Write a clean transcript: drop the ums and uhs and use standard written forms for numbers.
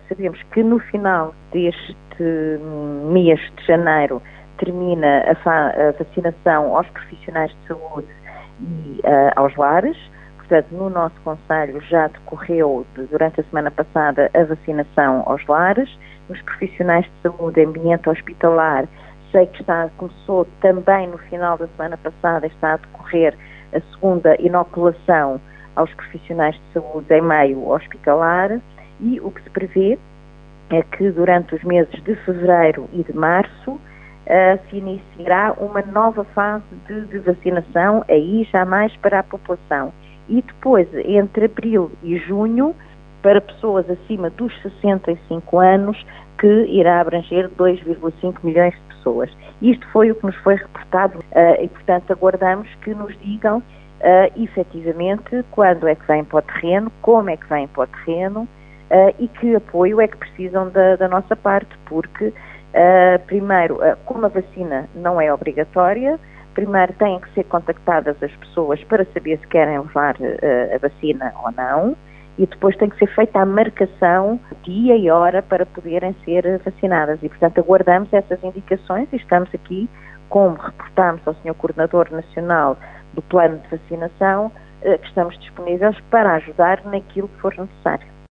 sabemos que no final deste mês de janeiro termina a vacinação aos profissionais de saúde e aos lares. Portanto, no nosso concelho já decorreu, durante a semana passada, a vacinação aos lares. Nos profissionais de saúde em ambiente hospitalar, sei que começou também no final da semana passada, está a decorrer a segunda inoculação aos profissionais de saúde em meio hospitalar, e o que se prevê é que durante os meses de fevereiro e de março se iniciará uma nova fase de vacinação, aí já mais para a população. E depois, entre abril e junho, para pessoas acima dos 65 anos, que irá abranger 2,5 milhões de pessoas. Isto foi o que nos foi reportado e, portanto, aguardamos que nos digam efetivamente quando é que vêm para o terreno, como é que vêm para o terreno e que apoio é que precisam da nossa parte, porque, primeiro, como a vacina não é obrigatória, primeiro têm que ser contactadas as pessoas para saber se querem levar a vacina ou não, e depois tem que ser feita a marcação dia e hora para poderem ser vacinadas. E, portanto, aguardamos essas indicações e estamos aqui, como reportámos ao Sr. Coordenador Nacional do Plano de Vacinação, que estamos disponíveis para ajudar naquilo que for necessário.